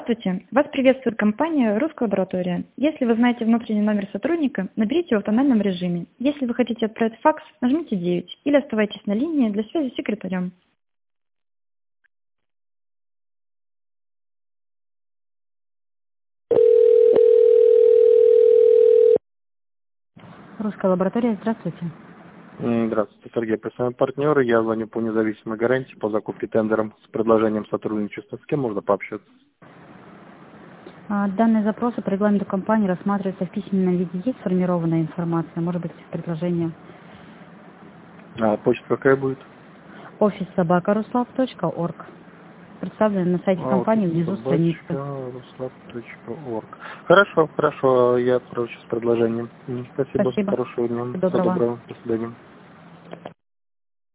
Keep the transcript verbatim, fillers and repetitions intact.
Здравствуйте, вас приветствует компания «Русская лаборатория». Если вы знаете внутренний номер сотрудника, наберите его в тональном режиме. Если вы хотите отправить факс, нажмите девять или оставайтесь на линии для связи с секретарем. Русская лаборатория, здравствуйте. М, Здравствуйте, Сергей, профессиональный партнер. Я звоню по независимой гарантии по закупке тендером с предложением сотрудничества. С кем можно пообщаться? А, Данные запросы по регламенту компании рассматриваются в письменном виде. Есть сформированная информация, может быть, предложение. А почта какая будет? офис собака руслав точка орг. Представлен на сайте А, компании внизу страницы. собачка руслав точка орг. Хорошо, хорошо, я отправлю сейчас предложение. М, Спасибо, Спасибо. хорошего дня, Всего всего доброго. доброго, до свидания.